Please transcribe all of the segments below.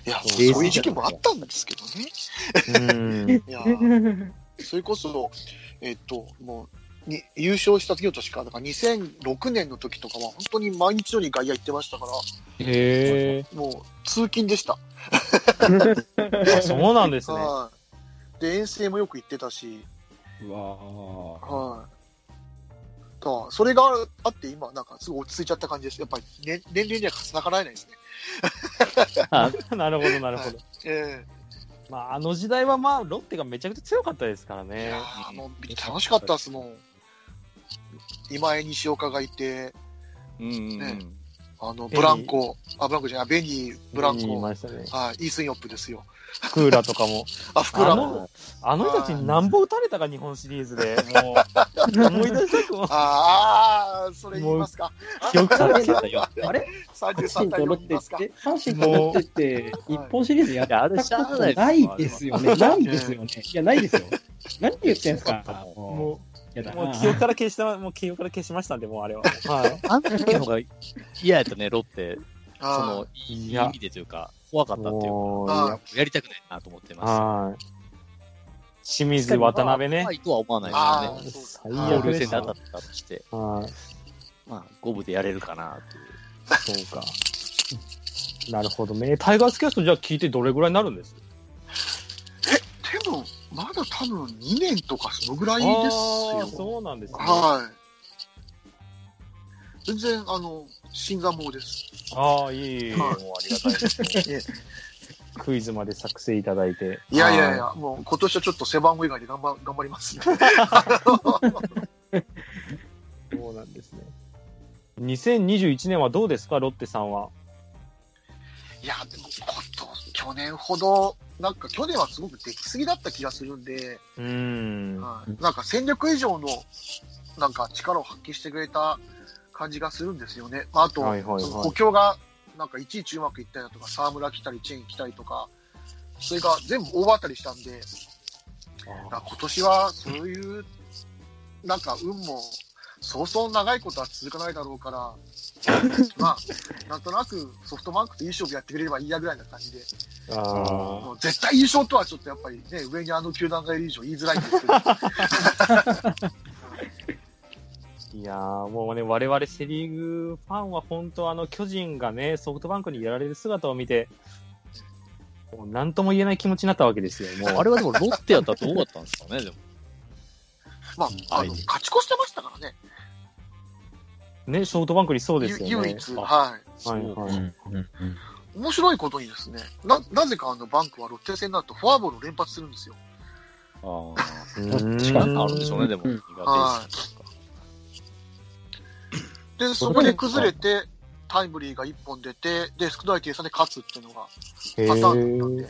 いや、そういう時期もあったんですけどね。いや、それこそ、もう、優勝した次の年か、だから2006年の時とかは、本当に毎日のように外野行ってましたから、もう、通勤でした。 そうなんですね。 で、遠征もよく行ってたし、それがあって今、なんかすごい落ち着いちゃった感じです。やっぱり、年齢には逆らえないですね。 なるほど、なるほど。まあ、あの時代はまあ、ロッテがめちゃくちゃ強かったですからね。 いやもう楽しかったですもん。今江西岡がいて、ブランコじゃない、ベニー、ブランコ、イースンヨップですよ。 福浦とかも。 福浦も。 あの人たちに何本打たれたか、日本シリーズで。もう、思い出したくも。 それ言いますか。 記憶されてたよ。 あれ 33対4言いますか。 阪神とロッテって、日本シリーズやったことないですよね。ないですよね。いや、ないですよ。何言ってんすか。 もう記憶から消しましたんで、もうあれは。はい。 あの時の方が嫌やったね、ロッテ。いい意味でというか、怖かったっていうか、やりたくないなと思ってます。 清水、渡辺ね。 はいとは思わないですね。 最悪で戦で当たったとして。まあ、五分でやれるかなという。 そうか。なるほどね。タイガースキャストじゃあ聞いてどれぐらいになるんです？ でも、まだ多分2年とかそのぐらいですよ。 そうなんですね。 全然、新参者です。 いい、もうありがたいですね。クイズまで作成いただいて。 いや、もう今年はちょっと背番号以外で頑張りますね。 そうなんですね。2021年はどうですか、ロッテさんは。 いや、でも去年ほど、なんか去年はすごく出来すぎだった気がするんで、なんか戦力以上のなんか力を発揮してくれた感じがするんですよね。あと、補強がなんかいちいちうまくいったりだとか、沢村来たり、チェーン来たりとか、それが全部大当たりしたんで、今年はそういう、なんか運も、そうそう長いことは続かないだろうから、まあ、なんとなくソフトバンクといい勝負やってくれればいいやぐらいな感じで、絶対優勝とはちょっとやっぱりね、上に球団がいる以上言いづらいんですけど。 いやー、もうね、我々セリーグファンは本当巨人がね、ソフトバンクにやられる姿を見て、もう何とも言えない気持ちになったわけですよ。もうあれはでもロッテやったらどうだったんですかね、でも。 まあ、勝ち越してましたからね。 ね、ソフトバンクにそうですよね。 唯一、面白いことにですね、なぜかバンクはロッテ戦になるとフォアボールを連発するんですよ。 時間があるんでしょうね、でも。 で、そこで崩れて、タイムリーが1本出て、で、少ない計算で勝つっていうのが、パターンだったんで。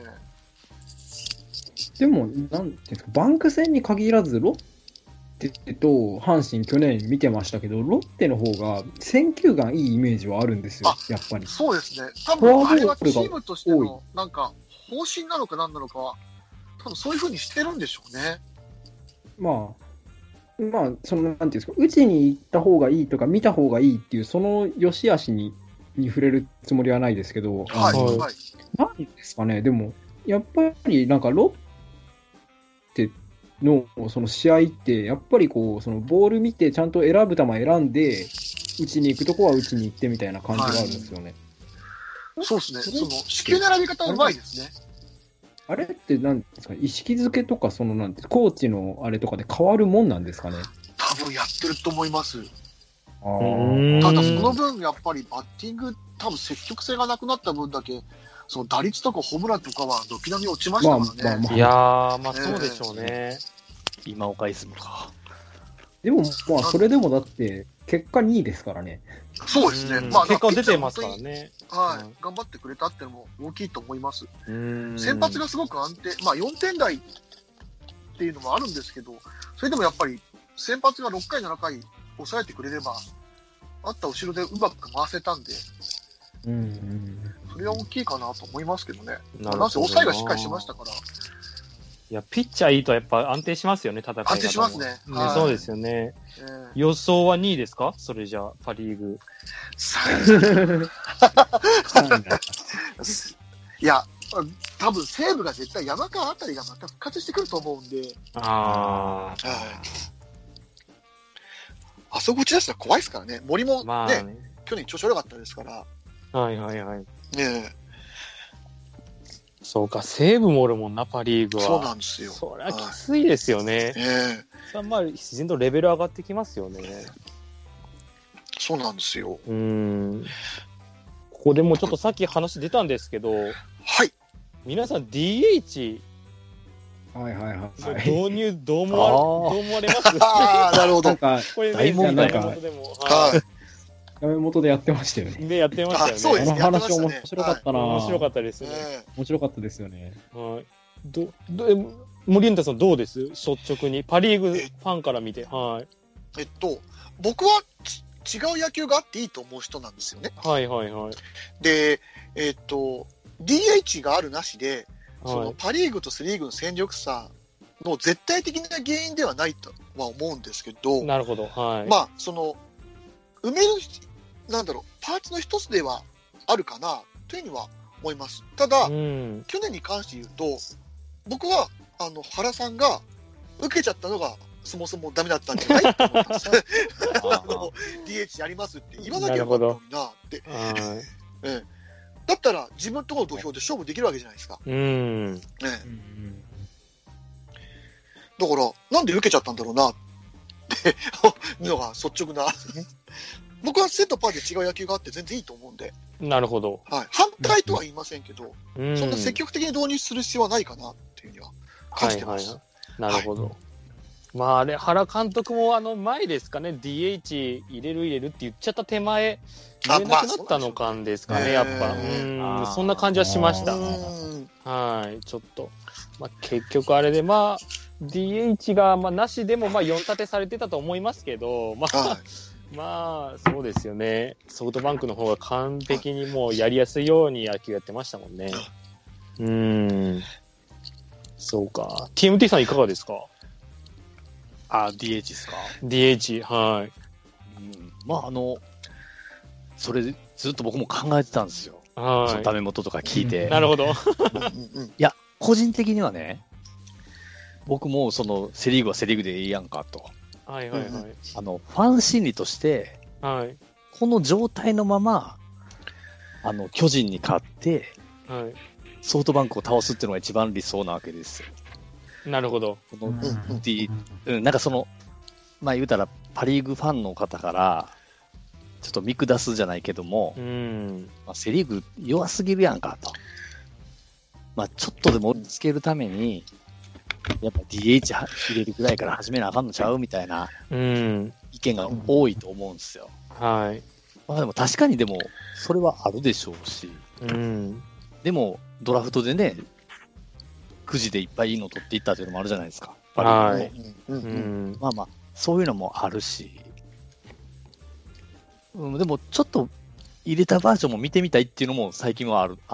でも、なんていうんですか、バンク戦に限らず、ロッテと阪神去年見てましたけど、ロッテの方が選球眼いいイメージはあるんですよ、やっぱり。 そうですね。多分、あれはチームとしての、なんか、方針なのか何なのかは、多分そういう風にしてるんでしょうね。 まあ、その、なんていうんですか、打ちに行った方がいいとか、見た方がいいっていう、その良し悪しに触れるつもりはないですけど、なんですかね、でも、やっぱりなんか、ロッテのその試合って、やっぱりこう、そのボール見て、ちゃんと選ぶ球選んで、打ちに行くとこは打ちに行ってみたいな感じがあるんですよね。 そうですね、その、支球並び方うまいですね。 あれって何ですか、意識づけとか、そのなんて、コーチのあれとかで変わるもんなんですかね。 多分やってると思います。ただその分、やっぱりバッティング、多分積極性がなくなった分だけ、その打率とかホームランとかは軒並み落ちましたからね。 いやー、まあそうでしょうね。 今岡イズムか。 でも、まあそれでもだって、結果2位ですからね。 そうですね。 まあ結果出てますからね。 はい。頑張ってくれたってのも大きいと思います。先発がすごく安定、まあ4点台っていうのもあるんですけど、それでもやっぱり先発が6回、7回抑えてくれれば、あった後ろでうまく回せたんで、それは大きいかなと思いますけどね。なんせ抑えがしっかりしましたから。 いや、ピッチャーいいとやっぱ安定しますよね、戦い方も。 安定しますね。 そうですよね。予想は2位ですか？それじゃあ、パリーグ。 いや、多分西武が絶対山川あたりがまた復活してくると思うんで。 あそこ打ち出したら怖いですからね。森もね、 まあね、 去年調子悪かったですから。 はいはいはい。 ねえ。 そうか、西武もおるもんな、パリーグは。 そうなんですよ。 そりゃきついですよね。さあまあ、自然とレベル上がってきますよね。 そうなんですよ。 ここでもちょっとさっき話出たんですけど、 はい。 皆さん DH はいはいはい。 導入どう思われますなるほど。 なんか、 これね、 大問題ダメ元でも。 はい。 ダメ元でやってましたよね。 で、やってましたよね。 そうですね。 あの話面白かったな。 面白かったですね。 面白かったですよね。 はい。森田さんどうです率直に。パリーグファンから見て。はい。 僕は違う野球があっていいと思う人なんですよね。 はいはいはい。 で、DH があるなしで、そのパリーグとセリーグの戦力差の絶対的な原因ではないとは思うんですけど、 なるほど。はい。 まあ、埋める、パーツの一つではあるかな、というふうには思います。ただ、去年に関して言うと、僕は、原さんが受けちゃったのが、そもそもダメだったんじゃないと思ったんです。DH やりますって言わなきゃよかったのになって。だったら自分のところの土俵で勝負できるわけじゃないですか。だからなんで受けちゃったんだろうなってのが率直な。僕はセットパーで違う野球があって全然いいと思うんで。 なるほど。 はい。反対とは言いませんけど、そんな積極的に導入する必要はないかなっていうふうには感じてます。 なるほど。まああれ、原監督も前ですかね、DH 入れるって言っちゃった手前、入れなくなったのかんですかね、やっぱ。そんな感じはしました。はい、ちょっと。まあ結局あれで、まあ、DH が、まあ、なしでも、まあ、4立てされてたと思いますけど、まあ、まあ、そうですよね。ソフトバンクの方が完璧にもうやりやすいように野球やってましたもんね。そうか。TMT さんいかがですか ？DH ですか？ DH、はい。 まあ、それずっと僕も考えてたんですよ。 はい。 そのダメ元とか聞いて。 なるほど。 いや、個人的にはね、僕もセリーグはセリーグでいいやんかと。 はいはいはい。 ファン心理として、 はい。 この状態のまま、巨人に勝って、 はい。 ソフトバンクを倒すっていうのが一番理想なわけですよ。 なるほど。 なんかまあ言うたらパリーグファンの方から、ちょっと見下すじゃないけども、まあ、セリーグ弱すぎるやんかと。まあちょっとでも追いつけるために、やっぱ DH 入れるぐらいから始めなあかんのちゃうみたいな意見が多いと思うんですよ。 はい。 まあでも確かにそれはあるでしょうし、でもドラフトでね、くじでいっぱいいいの取っていったというのもあるじゃないですか。 はい。 まあまあ、そういうのもあるし、でもちょっと入れたバージョンも見てみたいっていうのも最近はあって、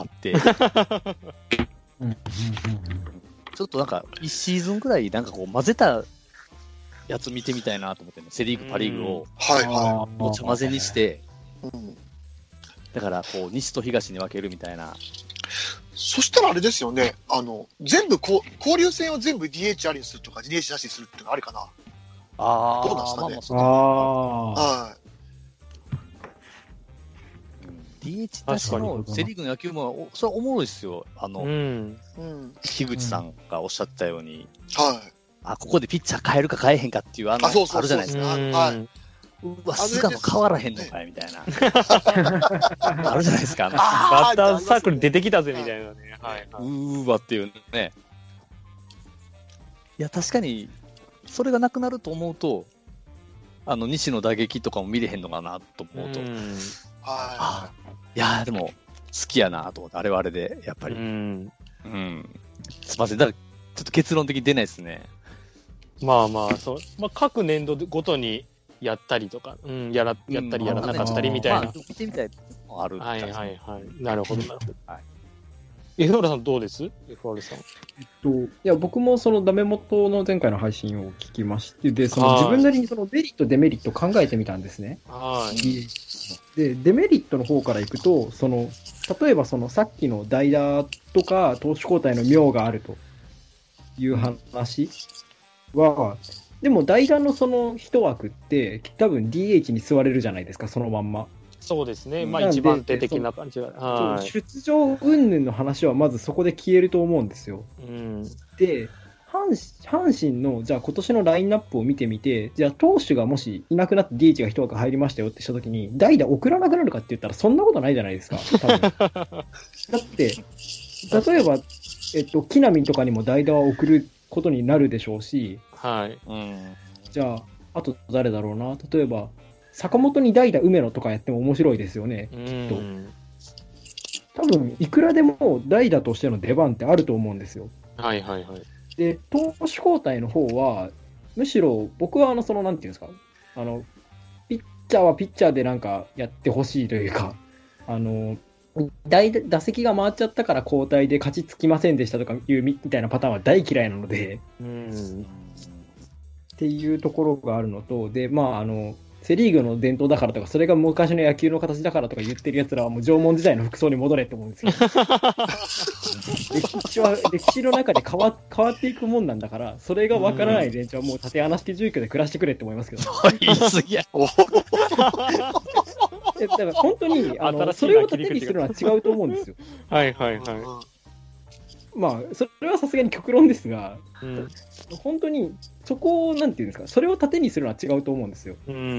ちょっとなんか1シーズンくらいなんかこう混ぜたやつ見てみたいなと思ってね、セリーグ、パリーグをごちゃ混ぜにして、だからこう西と東に分けるみたいな。 そしたらあれですよね、全部交流戦を全部 DH ありにするとか DH なしにするっていうのはありかな。どうなんですかね。はい。 DH なしのセリーグの野球も、それはおもろいですよ。樋口さんがおっしゃったように、ここでピッチャー変えるか変えへんかっていう、あるじゃないですか。うわ、菅野変わらへんのかいみたいな。あるじゃないですか。 バッターサークル出てきたぜみたいなね。 わっていうね。いや、確かに、それがなくなると思うと、西の打撃とかも見れへんのかなと思うと。いやでも、好きやなと思って、あれはあれで、やっぱり。すみません。だから、ちょっと結論的に出ないですね。 まあまあ、そう。まあ、各年度ごとにやったりとか、やったりやらなかったりみたいな。 見てみたいのある。 はいはいはい。なるほどなるほど。FR さんどうです ?FR さん。 いや、僕もそのダメ元の前回の配信を聞きまして、で、自分なりにそのメリット、デメリットを考えてみたんですね。で、デメリットの方からいくと、 例えばそのさっきの代打とか投手交代の妙があるという話は、でも代打のその一枠って多分 DH に座れるじゃないですか、そのまんま。 そうですね。まあ一番手的な感じが。 はい、出場云々の話はまずそこで消えると思うんですよ。で、阪神のじゃあ今年のラインナップを見てみて、じゃあ投手がもしいなくなって DH が一枠入りましたよってしたときに、代打送らなくなるかって言ったらそんなことないじゃないですか、多分。だって、例えば、木浪とかにも代打は送ることになるでしょうし、 はい。 じゃあ、あと誰だろうな、例えば、坂本に代打梅野とかやっても面白いですよね、きっと。多分、いくらでも代打としての出番ってあると思うんですよ。 はいはいはい。 で、投手交代の方は、むしろ僕はその、なんていうんですか、ピッチャーはピッチャーでなんかやってほしいというか、打席が回っちゃったから交代で勝ちつきませんでしたとかいうみたいなパターンは大嫌いなので、っていうところがあるのと、で、まあ、セリーグの伝統だからとか、それが昔の野球の形だからとか言ってる奴らはもう縄文時代の服装に戻れって思うんですけど歴史の中で変わっていくもんなんだから、それがわからない連中はもう縦穴式住居で暮らしてくれって思いますけど、 言い過ぎや。 だから本当にそれを盾にするのは違うと思うんですよ。 はいはいはい。 まあ、それはさすがに極論ですが、本当にそこをなんていうんですか、それを盾にするのは違うと思うんですよ。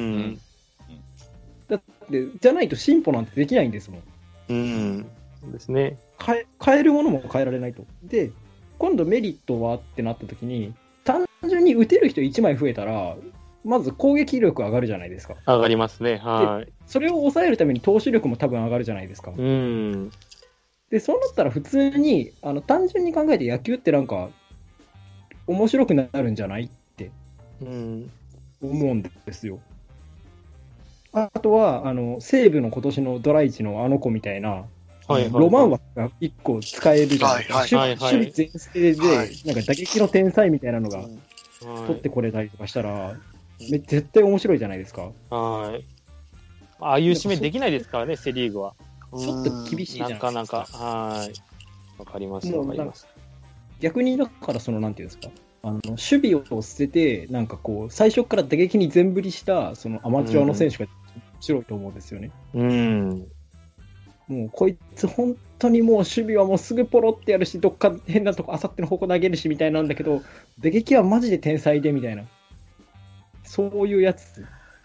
だってじゃないと進歩なんてできないんですもん。 そうですね。 変えるものも変えられないと。で、今度メリットはってなった時に、単純に打てる人1枚増えたら、まず攻撃力上がるじゃないですか。 上がりますね。はい。 それを抑えるために投手力も多分上がるじゃないですか。で、そうなったら普通に、単純に考えて野球ってなんか、面白くなるんじゃないって思うんですよ。あとは、西武の今年のドラ1のあの子みたいな、ロマン枠が1個使えるじゃないですか。守備全盛で、なんか打撃の天才みたいなのが取ってこれたりとかしたら、絶対面白いじゃないですか。 はい。ああいう締めできないですからね、セリーグは。 ちょっと厳しいじゃないですか。 なかなか。はい。わかりますわかります。 逆にだからなんていうんですか。守備を捨てて、なんかこう、最初から打撃に全振りした、そのアマチュアの選手が面白いと思うんですよね。もう、こいつ本当にもう守備はもうすぐポロってやるし、どっか変なとこ、あさっての方向投げるし、みたいなんだけど、打撃はマジで天才で、みたいな。そういうやつ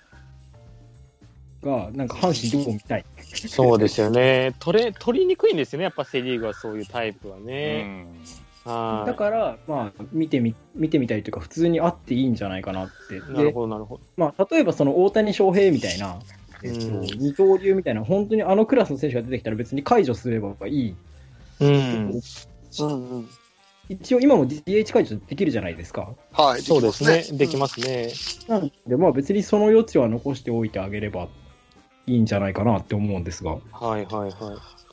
が、なんか阪神どう見たい。 そうですよね。取りにくいんですよね、やっぱセリーグはそういうタイプはね。 だから、まあ、見てみたいというか、普通にあっていいんじゃないかなって。 なるほど、なるほど。 まあ、例えばその大谷翔平みたいな、二刀流みたいな、本当にあのクラスの選手が出てきたら別に解除すればいい。一応今も DH 解除できるじゃないですか。 はい、 そうですね。できますね。 なんで、まあ別にその余地は残しておいてあげればいいんじゃないかなって思うんですが。 はいはいはい。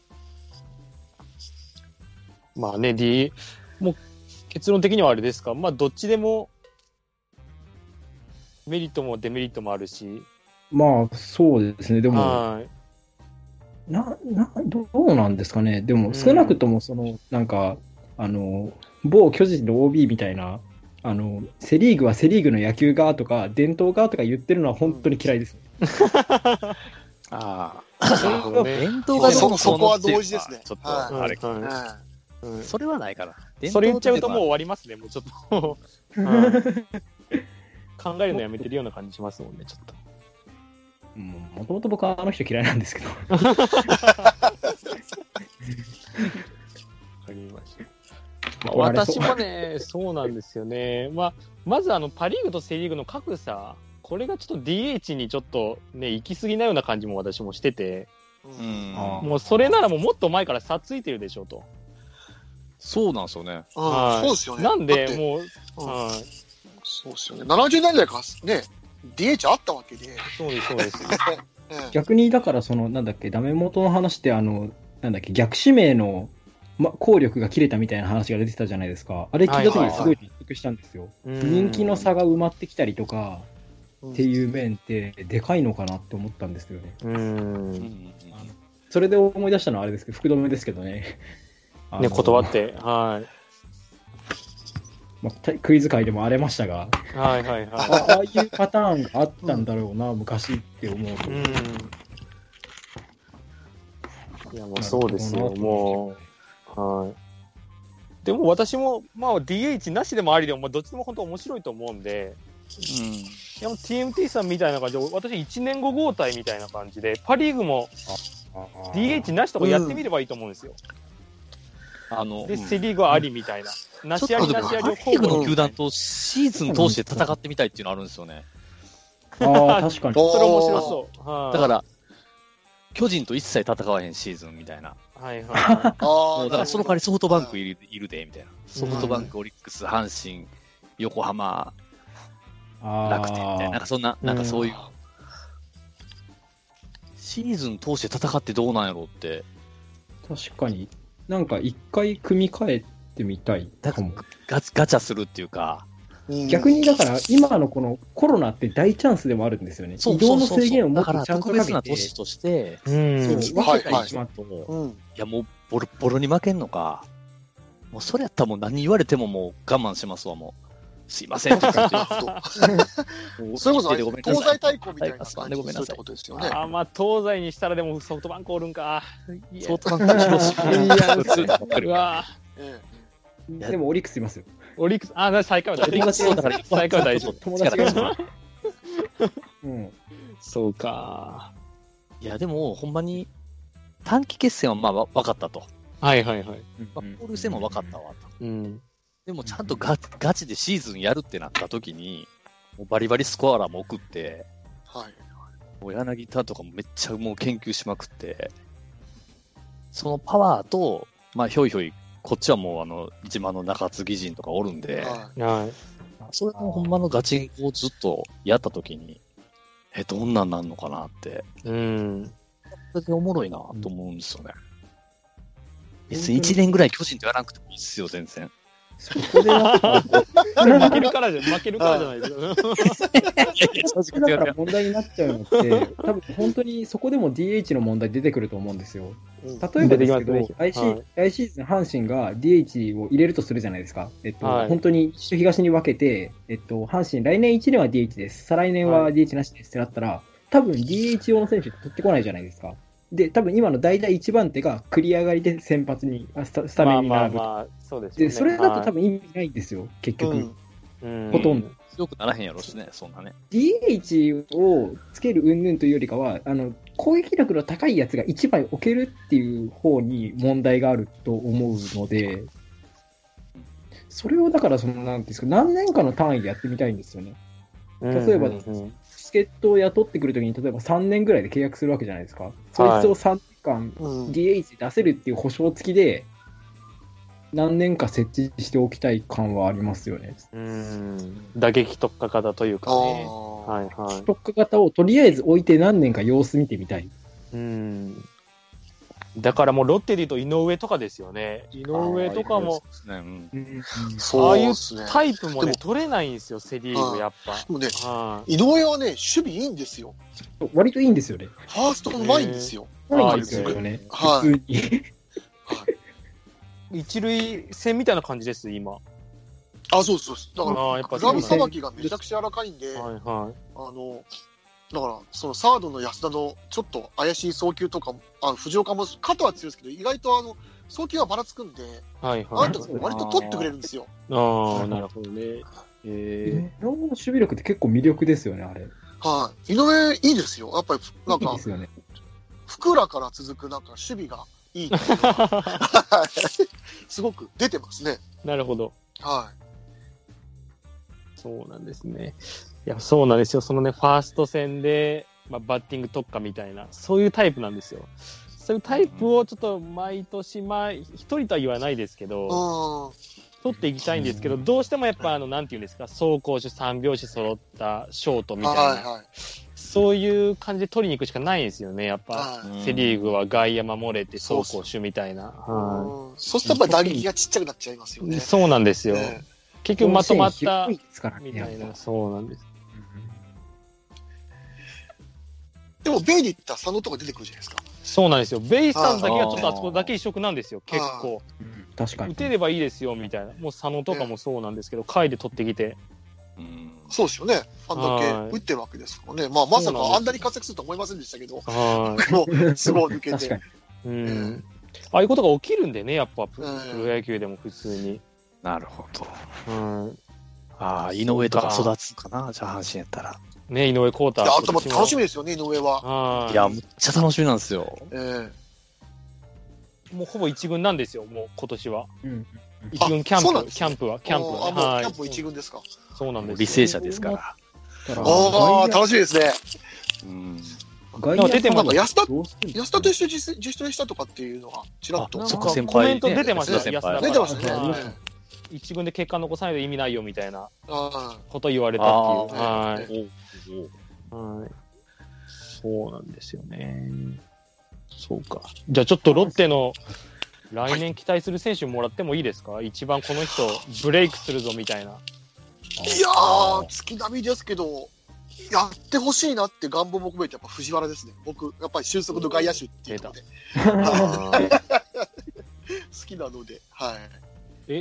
まあね、もう結論的にはあれですか。まあどっちでもメリットもデメリットもあるし。 まあそうですね。でも、どうなんですかね。でも少なくともなんか、某巨人の OB みたいな、セリーグはセリーグの野球側とか、伝統側とか言ってるのは本当に嫌いです。 ああ。 伝統がそこは同時ですね。 ちょっと、あれか。それはないから。 それ言っちゃうともう終わりますね、もうちょっと。考えるのやめてるような感じしますもんね、ちょっと。 もともと僕はあの人嫌いなんですけど。わかりました。私もね、そうなんですよね。まずパ・リーグとセ・リーグの格差、これがちょっと DH にちょっとね、行き過ぎなような感じも私もしてて、もうそれならもっと前から差ついてるでしょうと。 そうなんですよね。 そうですよね。 なんで、もう、 そうですよね。70年代からね、DH あったわけで。 そうです、そうです。 逆に、だから、なんだっけ、ダメ元の話って、なんだっけ、逆指名の、効力が切れたみたいな話が出てたじゃないですか。あれ聞いた時にすごい納得したんですよ。人気の差が埋まってきたりとか、っていう面って、でかいのかなって思ったんですよね。 それで思い出したのはあれですけど、福留ですけどね。 ね、断って、はい。 まあ、クイズ界でも荒れましたが、 はいはいはい。 ああいうパターンがあったんだろうな、昔って思うと。 いや、もうそうですよ、もう。はい。でも私も、まあ DH なしでもありでも、まあ、どっちでも本当面白いと思うんで、いやもう TMT さんみたいな感じで、私1年後交代みたいな感じで、パリーグも DH なしとかやってみればいいと思うんですよ。で、セリーグはありみたいな。なしありなしありをパリーグの球団とシーズン通して戦ってみたいっていうのあるんですよね。 ああ、確かに。 それ面白そう。 だから、巨人と一切戦わへんシーズンみたいな。 はいはい。 もうだからその代わりソフトバンクいるで、みたいな。ソフトバンク、オリックス、阪神、横浜、楽天みたいな。なんかそんな、なんかそういう。シーズン通して戦ってどうなんやろうって。 確かに。なんか一回組み替えてみたいかも。 ガチャするっていうか。 逆にだから今のこのコロナって大チャンスでもあるんですよね。移動の制限をもっとちゃんとかけて。 特別な年として、 そう、分けたりしまっても、いやもうボロボロに負けんのか。もうそれやったらもう何言われてももう我慢しますわ、もう。すいませんって言って。 それこそ東西対抗みたいな感じでそういうことですよね。 あ、まあ東西にしたらでもソフトバンクおるんか。 ソフトバンク広島。いや、 でもオリックスいますよ。 オリックス、あ、最下位は大丈夫。最下位は大丈夫。 友達が。 そうか。 いや、でも、ほんまに、短期決戦はまあ分かったと。 はいはいはい。 交流戦も分かったわと。でも、ちゃんとガチでシーズンやるってなった時に、もうバリバリスコアラーも送って、もう柳田とかもめっちゃもう研究しまくって、そのパワーと、まあ、ひょいひょい、こっちはもう自慢の中継ぎ陣とかおるんで、それもほんまのガチンコをずっとやったときに、どんなんなんのかなって。それでおもろいなと思うんですよね。別に1年ぐらい巨人とやらなくてもいいっすよ、全然。 そこで負けるからじゃないですか。 だから問題になっちゃうのって、多分本当にそこでも DH の問題出てくると思うんですよ。例えばですけど、来シーズン阪神が DH を入れるとするじゃないですか。本当に西と東に分けて、阪神来年1年は DH です。再来年は DH なしですってなったら、多分 DH 用の選手取ってこないじゃないですか。で、多分今の代打1番手が繰り上がりで先発に、スタメンに並ぶ。 そうですね。 で、それだと多分意味ないんですよ、結局。ほとんど。 強くならへんやろしね、そんなね。 DH をつける云々というよりかは、攻撃力の高いやつが1枚置けるっていう方に問題があると思うので、それをだからなんていうんですか、何年かの単位でやってみたいんですよね。例えば、助っ人を雇ってくるときに、例えば3年ぐらいで契約するわけじゃないですか。そいつを3年間 DH で出せるっていう保証付きで、何年か設置しておきたい感はありますよね。 打撃特化型というかね。 特化型をとりあえず置いて何年か様子見てみたい。 だからもうロッテで言うと井上とかですよね。井上とかも、ああいうタイプもね、取れないんですよ、セリーグやっぱ。 でもね、井上はね、守備いいんですよ。 割といいんですよね。 ファーストうまいんですよ。 うまいんですよね。普通に。 一塁戦みたいな感じです、今。 あ、そうそう。だから、グラブさばきがめちゃくちゃ柔らかいんで、だから、そのサードの安田のちょっと怪しい送球とか、藤岡も肩は強いですけど、意外と送球はばらつくんで、割と取ってくれるんですよ。 なるほどね。 井上の守備力って結構魅力ですよね、あれ。 井上いいですよ。やっぱり、なんか、福良から続くなんか守備がいいっていうのがすごく出てますね。 なるほど。そうなんですね。いや、そうなんですよ。そのね、ファースト戦で、バッティング特化みたいな、そういうタイプなんですよ。そういうタイプをちょっと毎年、一人とは言わないですけど、取っていきたいんですけど、どうしてもやっぱなんていうんですか、走攻守三拍子揃ったショートみたいな、そういう感じで取りに行くしかないんですよね。やっぱ、セリーグは外野守れて走攻守みたいな。 そうするとやっぱ打撃がちっちゃくなっちゃいますよね。 そうなんですよ。結局まとまったみたいな、そうなんです。 でも、ベイで言ったら佐野とか出てくるじゃないですか。 そうなんですよ。ベイスターズだけはちょっとあそこだけ異色なんですよ、結構。 確かに。 打てればいいですよ、みたいな。もう佐野とかもそうなんですけど、下位で取ってきて。 そうですよね。あんだけ打ってるわけですからね。まあ、まさかあんなに活躍するとは思いませんでしたけど、もう、すごい抜けて。 ああいうことが起きるんでね、やっぱ、プロ野球でも普通に。 なるほど。井上とか育つかな、じゃあ阪神やったら。 ね、井上康太。 あと楽しみですよね、井上は。 いや、めっちゃ楽しみなんですよ。 もうほぼ一軍なんですよ、もう今年は。一軍キャンプは。キャンプは。 キャンプ一軍ですか。 そうなんです。 履正社ですから。 ああ、楽しみですね。 外野出てます。 安田と一緒に自主トレしたとかっていうのが、ちらっと。 コメント出てました、安田。 出てましたね。 一軍で結果残さないと意味ないよみたいなこと言われたっていう。そうなんですよね。そうか。じゃあちょっとロッテの来年期待する選手もらってもいいですか？一番この人ブレイクするぞみたいな。 いやー、月並みですけど、やってほしいなって願望も込めてやっぱ藤原ですね。僕、やっぱり俊足の外野手っていうので。好きなので、はい。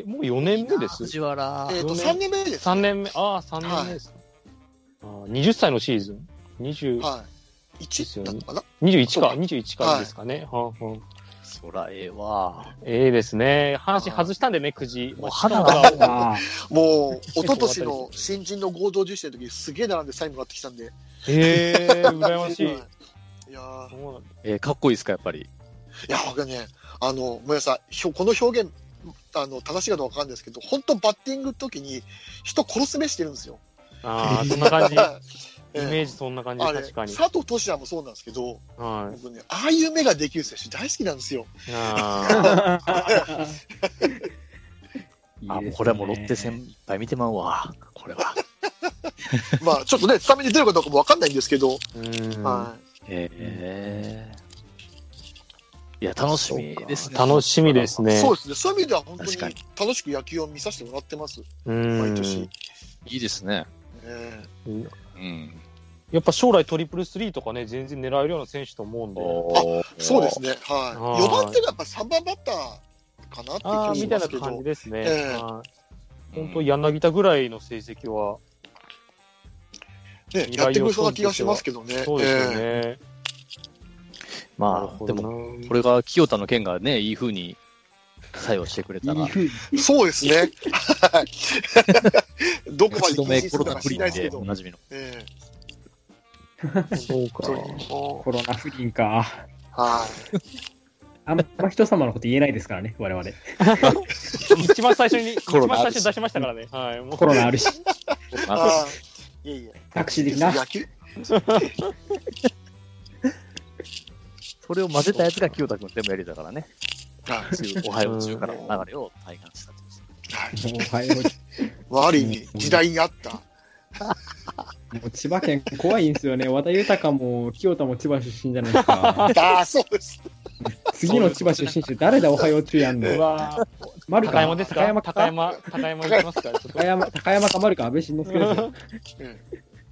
もう4年目です？ 藤原。 3年目です。 3年目。ああ、3年目です。20歳のシーズン。20。 はい。1だったかな ?21 か。21かですかね。 そらええわ。 ですね。阪神外したんでね、くじ。 もう肌が。 もう、一昨年の新人の合同受賞の時すげえ並んでサインもらってきたんで。 羨ましい。 いやかっこいいですか、やっぱり。 いや、僕ね、ごめんなさい。この表現、正しいかどうかわかんないですけど、本当バッティングの時に人殺す目してるんですよ。 ああ、そんな感じ。イメージそんな感じ、確かに。 佐藤俊也もそうなんですけど、僕ね、ああいう目ができる選手大好きなんですよ。 これはもうロッテ戦いっぱい見てまうわ、これは。 まあ、ちょっとね、スタメンで出るかどうかもわかんないんですけど。 いや、楽しみですね。 楽しみですね。 そうですね。そういう意味では本当に楽しく野球を見させてもらってます。毎年。 いいですね。 やっぱ将来トリプルスリーとかね、全然狙えるような選手と思うんで。 そうですね。はい。4番っていうのはやっぱ3番バッターかなって気がしますけど。 みたいな感じですね。本当柳田ぐらいの成績は。 ね、やってくれそうな気がしますけどね。 そうですよね。 まあ、でも、これが清田の件がね、いい風に作用してくれたら。 そうですね。どこまで禁止するかは知らないですけど。 おなじみの。 そうか。 コロナ不倫か。 はい。 あんま人様のこと言えないですからね、我々。 一番最初に出しましたからね。はい。 コロナあるし。 いやいや。 タクシー的な。 それを混ぜたやつが清田君全部やりだからね。おはよう中からの流れを体感したと。 おはよう。ある意味、時代にあった。 もう千葉県怖いんですよね。和田豊も清田も千葉出身じゃないですか。 ああ、そうです。 次の千葉出身者誰だおはよう中やんの。 丸か高山ですか？高山行きますか？ 高山か丸か安倍晋之助ですよ。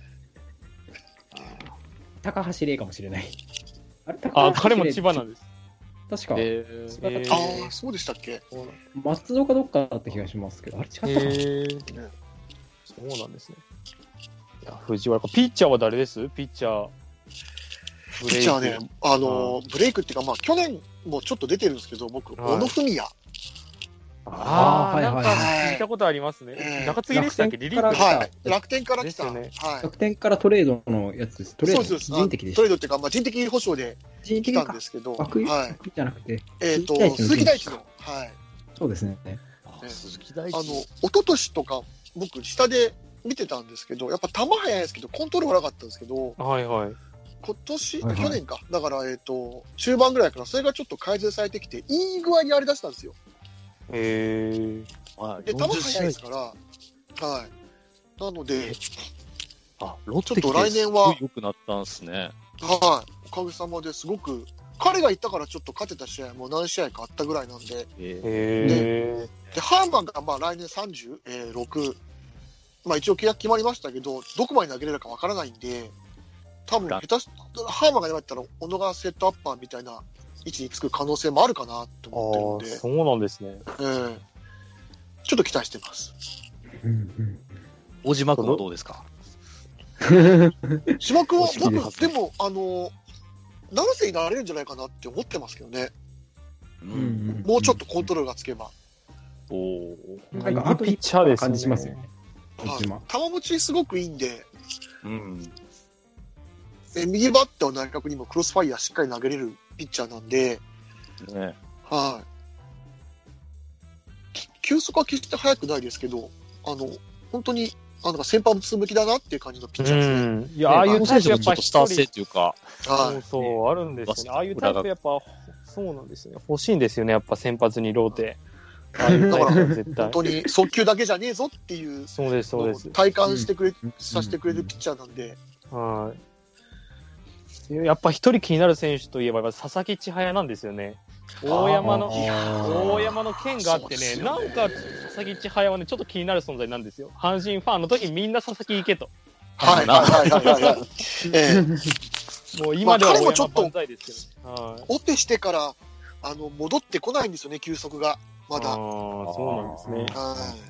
高橋礼かもしれない。 彼も千葉なんです。 確か。 ああ、そうでしたっけ？ 松戸かどっかだった気がしますけど、あれ違ったかな？ そうなんですね。いや、藤原か。ピッチャーは誰です？ピッチャーね、ブレイクっていうか、まあ、去年もちょっと出てるんですけど、僕、小野文也。 なんか聞いたことありますね。中継ぎでしたっけ？リリーフはい。楽天から来た。 楽天からトレードのやつです。トレードです。 人的でした。 トレードっていうか、まあ、人的保障で来たんですけど。 はい。じゃなくて。 鈴木大地の。はい。 そうですね。 鈴木大地。 一昨年とか、僕、下で見てたんですけど、やっぱ球速いですけど、コントロール悪かったんですけど、今年、去年か。だから、中盤ぐらいから、それがちょっと改善されてきて、いい具合に荒れ出したんですよ。で、球速いですから、はい。なので、 ロッテちょっと来年は、 良くなったんですね。 はい。おかげさまですごく、彼が行ったからちょっと勝てた試合も何試合かあったぐらいなんで、で、ハーマンがまあ来年36、まあ一応契約決まりましたけど、どこまで投げれるかわからないんで、 多分、ハーマーがなかったら、小野がセットアッパーみたいな位置につく可能性もあるかなと思ってるんで。 そうなんですね。 ちょっと期待してます。 小島君はどうですか？ 島君は、僕、でも、長瀬になれるんじゃないかなって思ってますけどね。もうちょっとコントロールがつけば。 なんか、あとピッチャーで感じしますよね。 球持ちすごくいいんで、右バッターの内角にもクロスファイヤーしっかり投げれるピッチャーなんで、球速は決して速くないですけど、本当に、先発向きだなっていう感じのピッチャーですね。 いや、ああいうタイプやっぱスター性っていうか。 そう、あるんですよね。ああいうタイプやっぱ、そうなんですよね。欲しいんですよね、やっぱ先発にローテ。 だから本当に速球だけじゃねえぞっていう、 そうですそうです。 体感してくれ、させてくれるピッチャーなんで。 やっぱ一人気になる選手といえば佐々木千早なんですよね。大山の件があってね、なんか佐々木千早はねちょっと気になる存在なんですよ。阪神ファンの時みんな佐々木行けと。もう今では大山万歳ですけど。 オペしてから戻ってこないんですよね、球速が。まだ。 そうなんですね。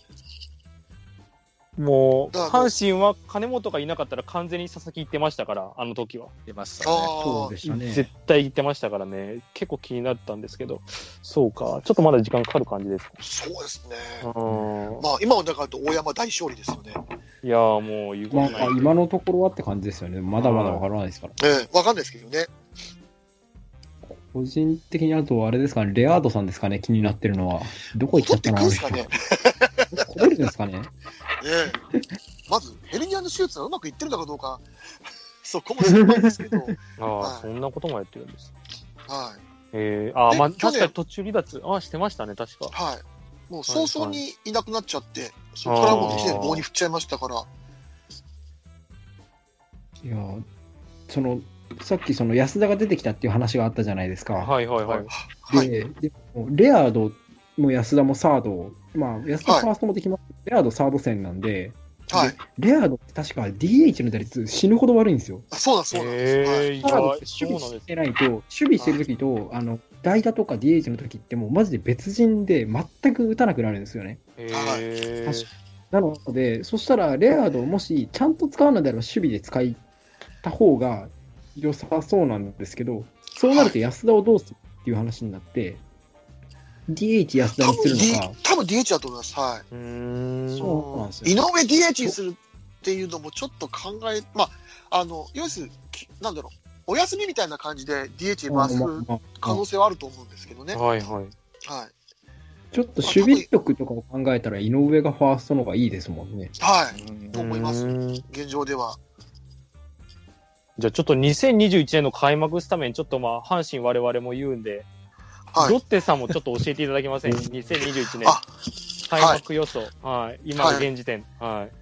もう、阪神は金本がいなかったら完全に佐々木行ってましたから、あの時は。 出ましたね。 そうでしたね。 絶対行ってましたからね。結構気になったんですけど、そうか。ちょっとまだ時間かかる感じですか。 そうですね。まあ、今の中だと大山大勝利ですよね。 いやーもう言うことない。 今のところはって感じですよね。まだまだわからないですから。 わかんないですけどね。 個人的にあとあれですかね、レアードさんですかね、気になってるのは。どこ行っちゃったの？ 戻ってくるんですかね。 来れるんですかね。 まず、ヘルニアの手術はうまくいってるのかどうか、そこも心配ですけど。 そんなこともやってるんです。 はい。 まあ、確かに途中離脱、してましたね、確か。 はい。もう早々にいなくなっちゃって、そこからもう1年棒に振っちゃいましたから。 いや、さっき安田が出てきたっていう話があったじゃないですか。 はい。 でレアードも安田もサード、まあ、安田ファーストもできます、レアードサード戦なんで、レアードって確か DH の打率死ぬほど悪いんですよ。 そうなんです。サードって守備してないと、守備してるときと、代打とか DH のときってもうマジで別人で全く打たなくなるんですよね。なので、そしたらレアードをもしちゃんと使うのであれば守備で使った方が良さそうなんですけど、そうなると安田をどうするっていう話になって、DH 安田にするのか。 多分 DH だと思います。 そうなんですよ。 井上 DH にするっていうのもちょっと考え、まあ、要するに、なんだろう、お休みみたいな感じで DH に回す可能性はあると思うんですけどね。 ちょっと守備力とかを考えたら井上がファーストの方がいいですもんね。 と思います。現状では。 じゃあちょっと2021年の開幕スタメン、ちょっとまあ、阪神我々も言うんで、ロッテさんもちょっと教えていただけません？ 2021 年。開幕予想。今の現時点。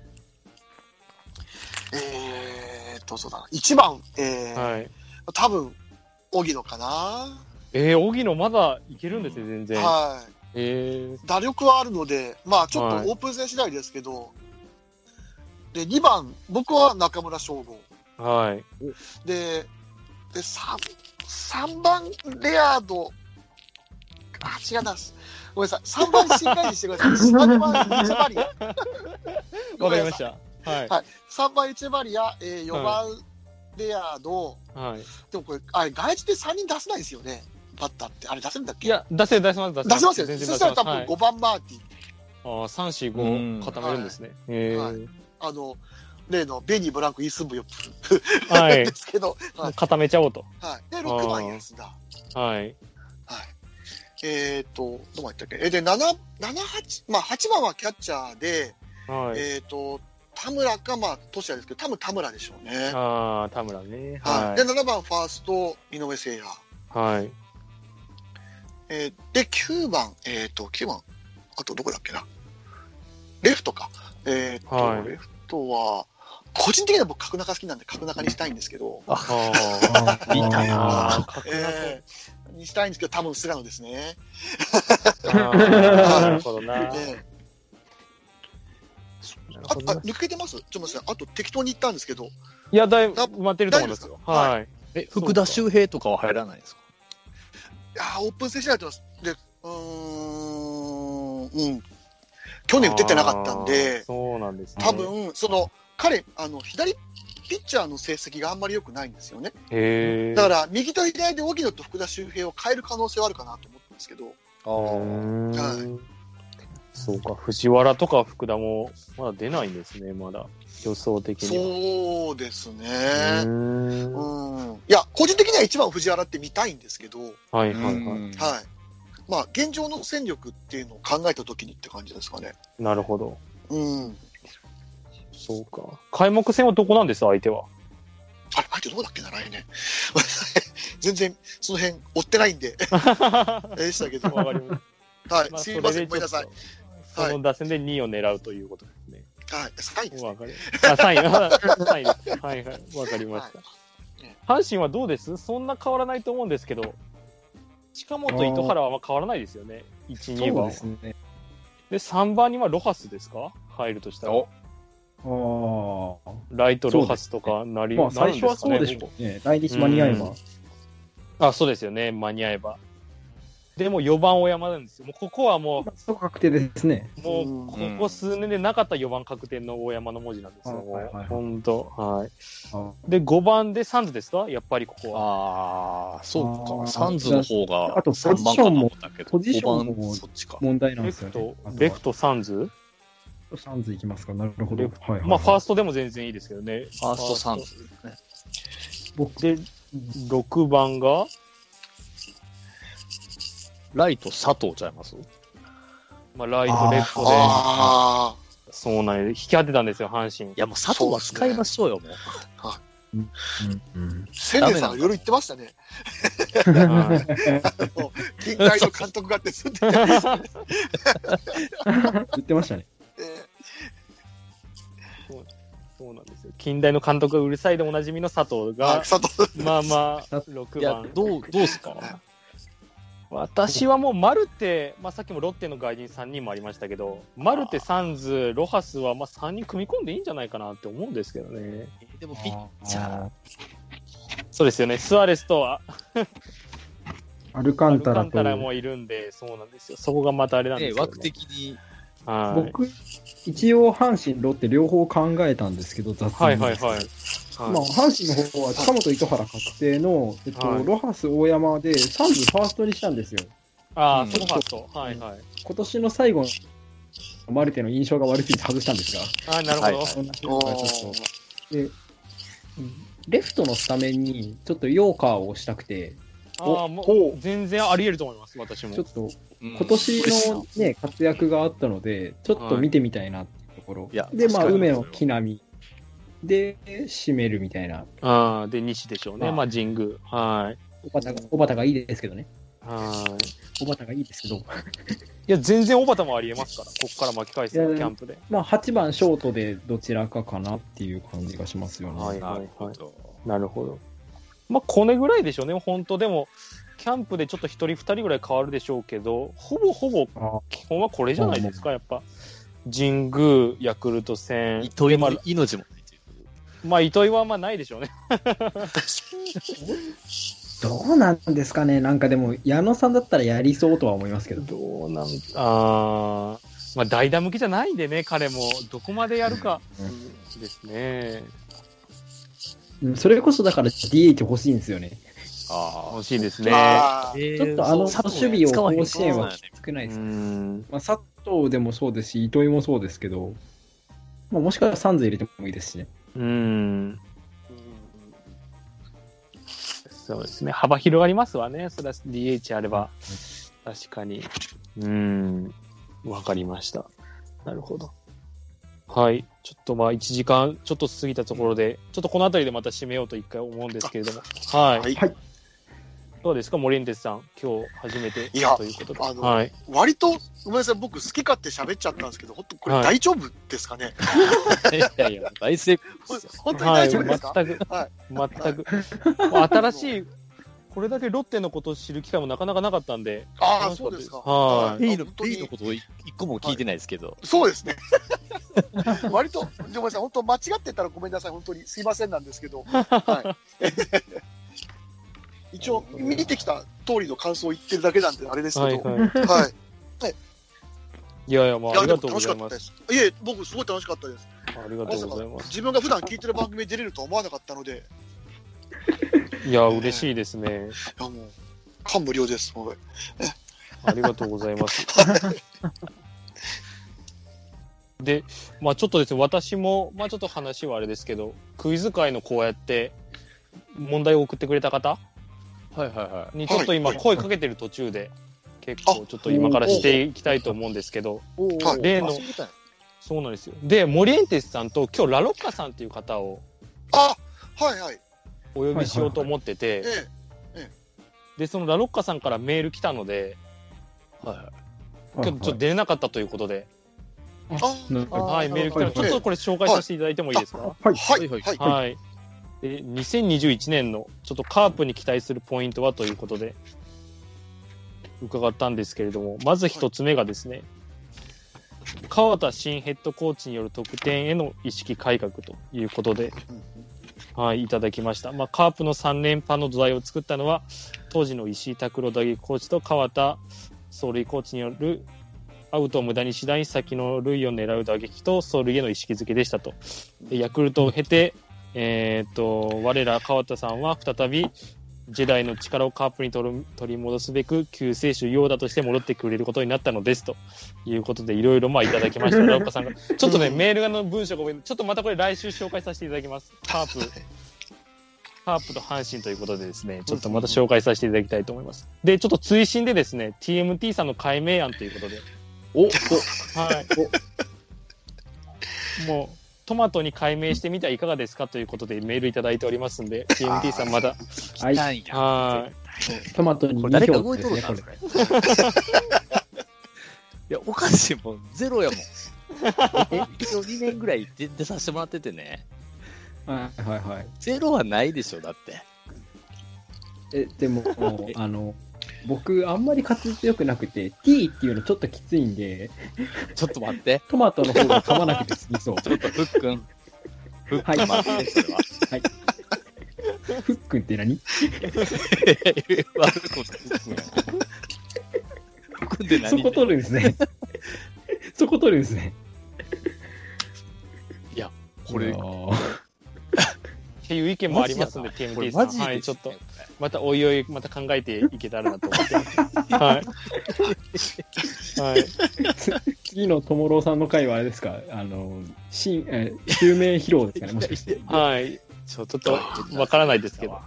そうだな。1番、多分、荻野かな。 荻野まだいけるんですよ、全然。 打力はあるので、まあちょっとオープン戦次第ですけど、で、2番、僕は中村奨吾。で、3番、レアード、違うな。ごめんなさい。3番しっかりにしてください。3番エチェバリア。 わかりました。 3番エチェバリア、4番レアード。でもこれ、外地で3人出せないですよね。バッターって。あれ出せるんだっけ？ いや、出せます。 出せますよね。そしたら多分5番マーティ。 3、4、5固めるんですね。 例のベニー・ブランク・イースンブヨップですけど、 固めちゃおうと。 で、6番安田。どこまでいったっけ？で、7、8、まあ、8番はキャッチャーで、田村か、まあ、トシヤですけど、多分田村でしょうね。 田村ね。 で、7番ファースト、井上誠也。で、9番、あとどこだっけな。レフトか。レフトは、個人的には僕、角中好きなんで、角中にしたいんですけど。にしたいんですけど、多分菅野ですね。 なるほどな。 抜けてます？ちょっと待って、あと適当に言ったんですけど、 いや、だいぶ埋まってると思いますよ。はい。 福田周平とかは入らないですか？ いやー、オープン戦しないと思います。で、去年打ててなかったんで、 そうなんですね。 多分、彼、左ピッチャーの成績があんまり良くないんですよね。だから、右と左で荻野と福田周平を変える可能性はあるかなと思ったんですけど。 そうか、藤原とか福田もまだ出ないんですね、まだ。予想的には。 そうですね。いや、個人的には一番藤原って見たいんですけど。 はいはいはい。 はい。まあ、現状の戦力っていうのを考えたときにって感じですかね。 なるほど。 うん。 そうか。開幕戦はどこなんです相手は。 あれ、相手どこだっけな、来年。全然、その辺、追ってないんで。でしたけど。 わかります。 はい、すいません、ごめんなさい。 その打線で2位を狙うということですね。 はい、3位ですね。 わかりました。3位です。はいはい、わかりました。阪神はどうです？そんな変わらないと思うんですけど、近本、糸原はあんま変わらないですよね。1、2番。 そうですね。 で、3番にはロハスですか？入るとしたら。ライトロハスとかなり、 まあ、最初はそうでしょうね。来日間に合えば。 そうですよね。間に合えば。でも4番大山なんですよ。もうここはもう、 確定ですね。 もうここ数年でなかった4番確定の大山の文字なんですよ。本当。はい。で、5番でサンズですか？やっぱりここは。 そうか。サンズの方があと、ポジションも、問題なんですよね。 レフトサンズサンズいきますか？なるほど。 まあ、ファーストでも全然いいですけどね。 ファーストサンズですね。で、6番がライト佐藤ちゃいます？ まあ、ライト、レフトで。そうなんで、引き当てたんですよ、阪神。 いや、もう佐藤は使いましょうよ、もう。 千年さんが夜言ってましたね。近代の監督がってずっと言ってましたね。 そうなんですよ。近代の監督がうるさいでおなじみの佐藤が、まあまあ、6番。 どうすか？ 私はもうマルテ、まあ、さっきもロッテの外人3人もありましたけど、マルテ、サンズ、ロハスはまあ3人組み込んでいいんじゃないかなって思うんですけどね。 でもピッチャー。 そうですよね。スアレスとアルカンタラもいるんで、そうなんですよ。そこがまたあれなんですよね。 枠的に。 僕、一応阪神、ロッテ両方考えたんですけど、雑に。 まあ、 阪神の方は近本、糸原確定の、ロハス、大山で、サンズファーストにしたんですよ。 ファースト。 今年の最後のマルテの印象が悪すぎて外したんですが。 なるほど。 で、レフトのスタメンに、ちょっとヨーカーをしたくて、 もう全然あり得ると思います、私も。 ちょっと、今年のね、活躍があったので、ちょっと見てみたいなってところ。で、まあ、梅野、木浪。で、締めるみたいな。 で、西でしょうね。まあ、神宮。はい。 小畑がいいですけどね。 はい。 小畑がいいですけど。いや、全然小畑もありえますから。ここから巻き返すキャンプで。 まあ、8番ショートでどちらかかなっていう感じがしますよね。 はいはいはい。なるほど。まあ、これぐらいでしょうね。本当でも、キャンプでちょっと1人2人ぐらい変わるでしょうけど、ほぼ基本はこれじゃないですか、やっぱ。神宮、ヤクルト戦。 糸井の命も。 まあ、糸井はまあないでしょうね。 どうなんですかね。なんかでも、矢野さんだったらやりそうとは思いますけど。 どうなんまあ、代打向きじゃないんでね、彼も。どこまでやるかですね。 それこそだから DH 欲しいんですよね。 欲しいですね。 ちょっと守備を甲子園は少ないですね。まあ、佐藤でもそうですし、糸井もそうですけど、まあ、もしかしたらサンズ入れてもいいですしね。 そうですね。幅広がりますわね。それは DH あれば。確かに。わかりました。なるほど。はい。ちょっとまあ1時間ちょっと過ぎたところで、ちょっとこの辺りでまた締めようと一回思うんですけれども。はい。どうですか、森エンテスさん。今日初めてということで。 割と、ごめんなさい、僕好き勝手喋っちゃったんですけど、本当これ大丈夫ですかね？ いやいや、大成功。 本当に大丈夫ですか？ 全く。新しい、これだけロッテのことを知る機会もなかなかなかったんで。 そうですか。 P のことを一個も聞いてないですけど。 そうですね。 割と、でもさ、本当間違ってたらごめんなさい、本当にすいませんなんですけど、はい、一応、見てきた通りの感想を言ってるだけなんで、あれですけど、はい。 いやいや、まあ、ありがとうございます。 いえ、僕、すごい楽しかったです。 ありがとうございます。 自分が普段聞いてる番組に出れるとは思わなかったので。 いや、嬉しいですね。 いや、もう、感無量です。 ありがとうございます。で、まあちょっとですね、私も、まあちょっと話はあれですけど、クイズ界のこうやって問題を送ってくれた方にちょっと今声かけてる途中で、結構ちょっと今からしていきたいと思うんですけど、例の、そうなんですよ。で、モリエンテスさんと今日ラロッカさんっていう方を、お呼びしようと思ってて、で、そのラロッカさんからメール来たので、今日ちょっと出れなかったということで、はい、メール来たので、ちょっとこれ紹介させていただいてもいいですか？はい。で、2021年のちょっとカープに期待するポイントはということで、伺ったんですけれども、まず一つ目がですね、川田新ヘッドコーチによる得点への意識改革ということで、はい、いただきました。まあ、カープの3連覇の土台を作ったのは、当時の石井拓郎打撃コーチと川田走塁コーチによるアウトを無駄にしない先の塁を狙う打撃と走塁への意識づけでしたと。ヤクルトを経て、我ら川田さんは再びジェダイの力をカープに取り戻すべく救世主ヨーダとして戻ってくれることになったのですということでいろいろまあいただきました。ラオカさんがちょっとねメールの文章がちょっとまたこれ来週紹介させていただきます。カープと阪神ということでですね、ちょっとまた紹介させていただきたいと思います。で、ちょっと追伸でですね、TMT さんの改名案ということで、はい、もうトマトに改名してみてはいかがですかということでメールいただいておりますんで、TMT さんまた、 はい、トマトに誰か動いとるな、これ。いや、おかしいもん、ゼロやもん。一応2年ぐらい出させてもらっててね。 はいはいはい。 ゼロはないでしょ、だって。 でも、僕、あんまり滑舌良くなくて、T っていうのちょっときついんで、 ちょっと待って。 トマトの方が噛まなくて済みそう。 ちょっと、ふっくん。ふっくん待って、それは。 はい。ふっくんって何？そこ取るんですね。そこ取るんですね。 いや、これ。 っていう意見もありますんで、TMT さん。はい、ちょっと、またおいおい、また考えていけたらなと思ってます。はい。はい。 次のともろうさんの回はあれですか、襲名披露ですかね、もしかして。 はい。ちょっと、わからないですけど。はい。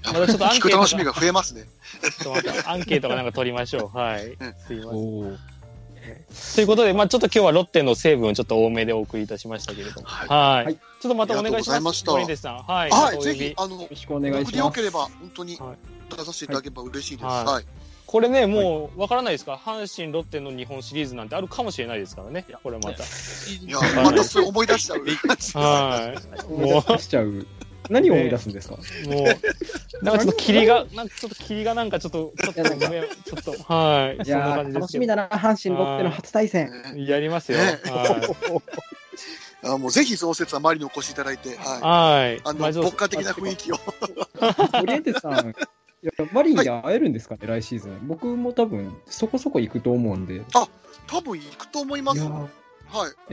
またちょっとアンケート。 楽しみが増えますね。 ちょっとまたアンケートかなんか取りましょう。はい。すいません。ということで、まあちょっと今日はロッテの成分をちょっちょっと多めでお送りいたしましたけれども。はい。ちょっとまたお願いします。森出さん。はい。 はい。ぜひ、 よろしくお願いします。 僕でよければ、本当に出させていただければ嬉しいです。はい。 これね、もうわからないですか？阪神、ロッテの日本シリーズなんてあるかもしれないですからね。これまた。 いや、またそれ思い出しちゃう。 はい。 もう、しちゃう。何を思い出すんですか？もう、なんかちょっと霧がなんかちょっと、はい。 いやー、楽しみだな、阪神、ロッテの初対戦。 やりますよ。 もうぜひその説は周りにお越しいただいて、 はい。 牧歌的な雰囲気を。 オリエンテさん、マリンで会えるんですかね、来シーズン。僕も多分、そこそこ行くと思うんで。 多分行くと思います。はい。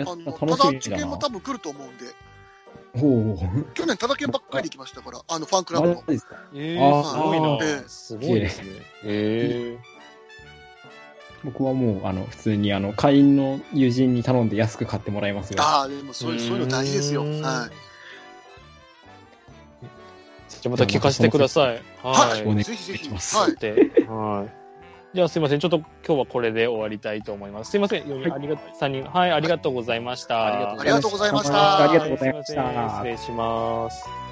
楽しみだな。 ただ、も多分来ると思うんで。 去年、ただけばっかり行きましたから、ファンクラブの。 すごいな。すごいですね。 僕はもう、普通に、会員の友人に頼んで安く買ってもらいますよ。 でもそういうの大事ですよ。はい。じゃあまた聞かせてください。 はい。ぜひぜひ。 はい。じゃあすいません。ちょっと今日はこれで終わりたいと思います。すいません。3人、ありがとうございました。 ありがとうございました。 ありがとうございました。 失礼します。